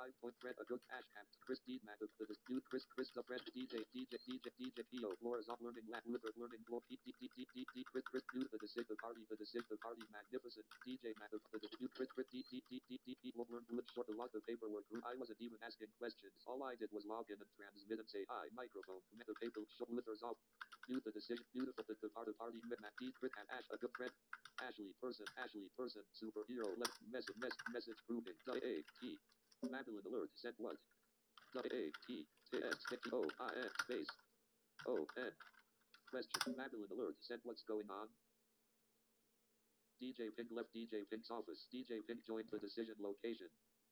5 point thread a good hash capped Chris D Matt of the dude Chris the friend DJ PO Laura's on learning Lat Luther learning Blow D Chris dude the party magnificent DJ Matt of the dude Chris D learn glitch short a lot of paperwork I wasn't even asking questions. All I did was log in and transmit and say hi microphone met the paper show Luther's off do the decision beautiful the party Matt D Chris and Ash a good friend Ashley person superhero left message proving W-A-T Madeline alert sent what W-A-T-T-S-O-I-N space O-N question Madeline alert sent what's going on DJ Pink left DJ Pink's office DJ Pink joined the decision location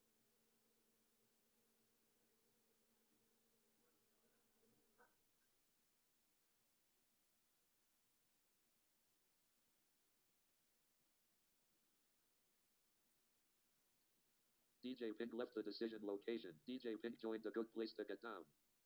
DJ Pink left the decision location. DJ Pink joined a good place to get down.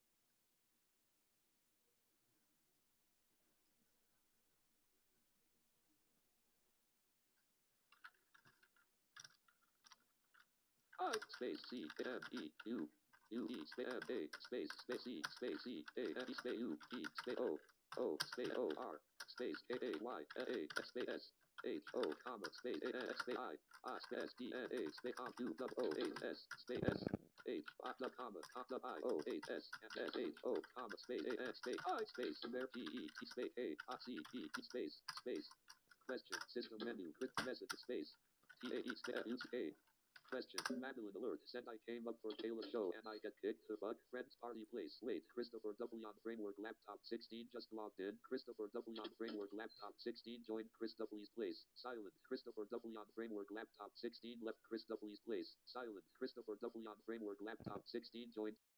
I space C M E U U E space M A space C space E A M E space U E space O space O R space K A Y A space S H O comma space A S space I space D N A space U W O H S space S H the comma the I O H S and S H O comma space A N space I space where P E T space A I C E T space question system menu quick message space T A E space U C A question. Madeline alert said I came up for Kayla's show and I get kicked the fuck. Friends party place. Wait, Christopher W on framework laptop 16 just logged in. Christopher W on framework laptop 16 joined Chris W's place. Silent. Christopher W on framework laptop 16 left Chris W's place. Silent. Christopher W on framework laptop 16 joined